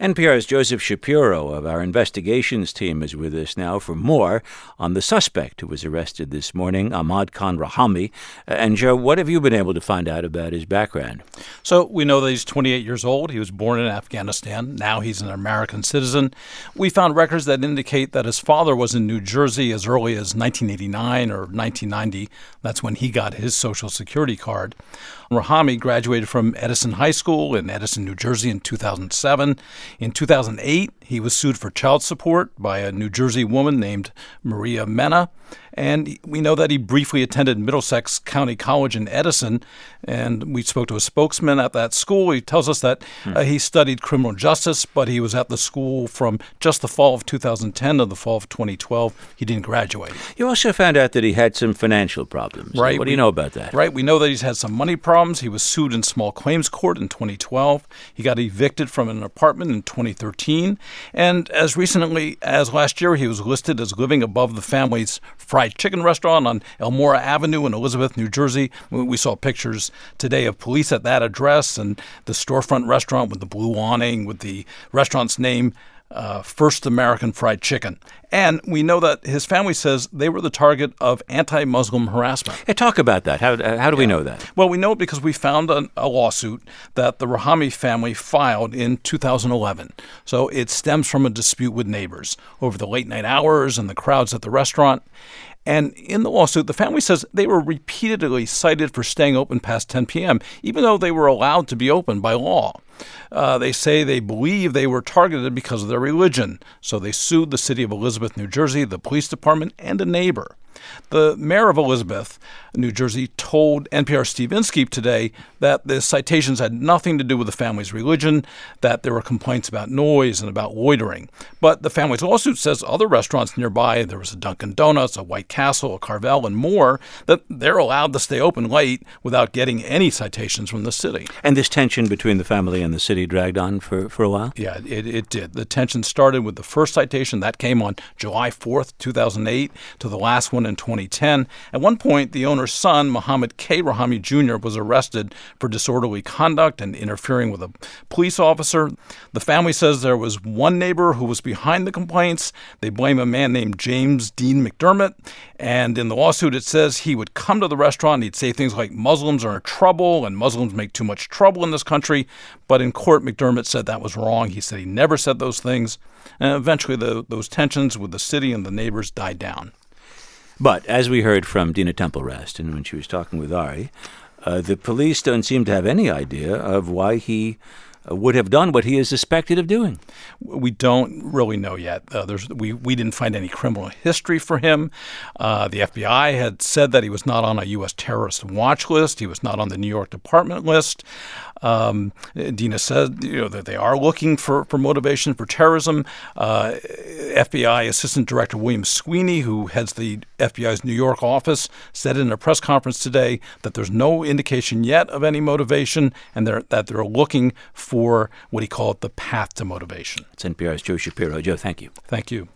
NPR's Joseph Shapiro of our investigations team is with us now for more on the suspect who was arrested this morning, Ahmad Khan Rahami. And Joe, what have you been able to find out about his background? So we know that he's 28 years old. He was born in Afghanistan. Now he's an American citizen. We found records that indicate that his father was in New Jersey as early as 1989 or 1990. That's when he got his Social Security card. Rahami graduated from Edison High School in Edison, New Jersey in 2007. In 2008, he was sued for child support by a New Jersey woman named Maria Mena. And we know that he briefly attended Middlesex County College in Edison, and we spoke to a spokesman at that school. He tells us that he studied criminal justice, but he was at the school from just the fall of 2010 to the fall of 2012. He didn't graduate. You also found out that he had some financial problems. Right. What do you know about that? Right. We know that he's had some money problems. He was sued in small claims court in 2012. He got evicted from an apartment in 2013. And as recently as last year, he was listed as living above the family's fried chicken restaurant on Elmora Avenue in Elizabeth, New Jersey. We saw pictures today of police at that address and the storefront restaurant with the blue awning with the restaurant's name, First American Fried Chicken. And we know that his family says they were the target of anti-Muslim harassment. Hey, talk about that. How do we know that? Well, we know it because we found a lawsuit that the Rahami family filed in 2011. So it stems from a dispute with neighbors over the late night hours and the crowds at the restaurant. And in the lawsuit, the family says they were repeatedly cited for staying open past 10 p.m., even though they were allowed to be open by law. They say they believe they were targeted because of their religion. So they sued the city of Elizabeth, New Jersey, the police department, and a neighbor. The mayor of Elizabeth, New Jersey, told NPR's Steve Inskeep today that the citations had nothing to do with the family's religion, that there were complaints about noise and about loitering. But the family's lawsuit says other restaurants nearby, there was a Dunkin' Donuts, a White Castle, a Carvel, and more, that they're allowed to stay open late without getting any citations from the city. And this tension between the family and the city dragged on for a while? Yeah, it did. The tension started with the first citation. That came on July 4th, 2008, to the last one in 2010. At one point, the owner's son, Muhammad K. Rahami Jr., was arrested for disorderly conduct and interfering with a police officer. The family says there was one neighbor who was behind the complaints. They blame a man named James Dean McDermott. And in the lawsuit, it says he would come to the restaurant and he'd say things like Muslims are in trouble and Muslims make too much trouble in this country. But in court, McDermott said that was wrong. He said he never said those things. And eventually, those tensions with the city and the neighbors died down. But as we heard from Dina Temple-Raston when she was talking with Ari, the police don't seem to have any idea of why he would have done what he is suspected of doing. We don't really know yet. We didn't find any criminal history for him. The FBI had said that he was not on a U.S. terrorist watch list. He was not on the New York department list. Dina said that they are looking for motivation for terrorism. FBI Assistant Director William Sweeney, who heads the FBI's New York office, said in a press conference today that there's no indication yet of any motivation and that they're looking for what he called the path to motivation. It's NPR's Joe Shapiro. Joe, thank you. Thank you.